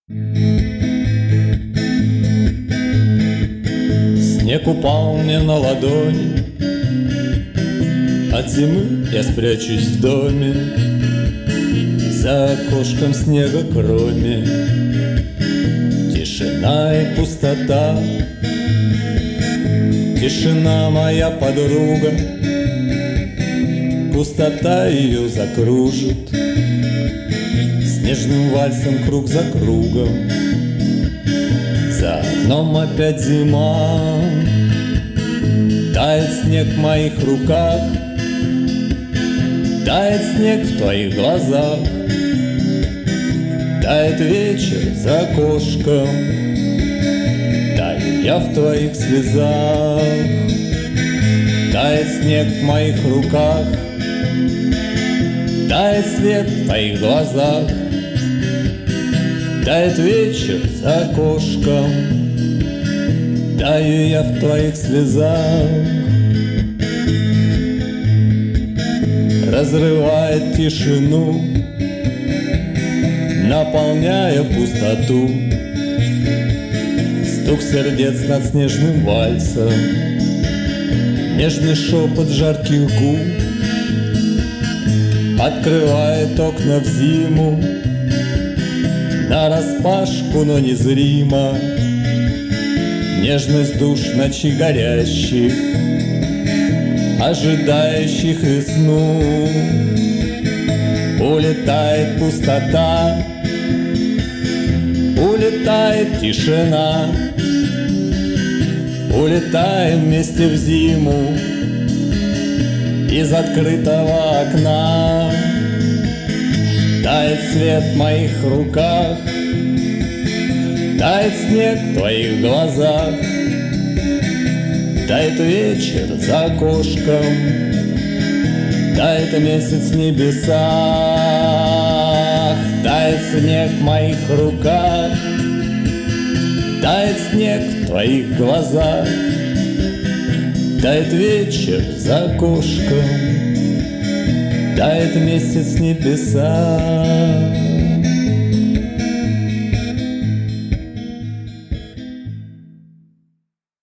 Снег упал мне на ладони, от зимы я спрячусь в доме, за окошком снега кроме тишина и пустота. Тишина моя подруга, пустота ее закружит снежным вальсом круг за кругом. За окном опять зима, тает снег в моих руках, тает снег в твоих глазах, тает вечер за окошком, таю я в твоих слезах. Тает снег в моих руках, тает свет в твоих глазах, тает вечер за окошком, таю я в твоих слезах. Разрывает тишину, наполняя пустоту, стук сердец над снежным вальсом, нежный шепот жарких губ открывает окна в зиму, нараспашку, но незримо, нежность душ ночи горящих, ожидающих весну. Улетает пустота, улетает тишина, улетаем вместе в зиму из открытого окна. Тает свет в моих руках, тает снег в твоих глазах, тает вечер за окошком, тает месяц в небесах. Тает снег в моих руках, тает снег в твоих глазах, тает вечер за окошком, тает месяц в небесах.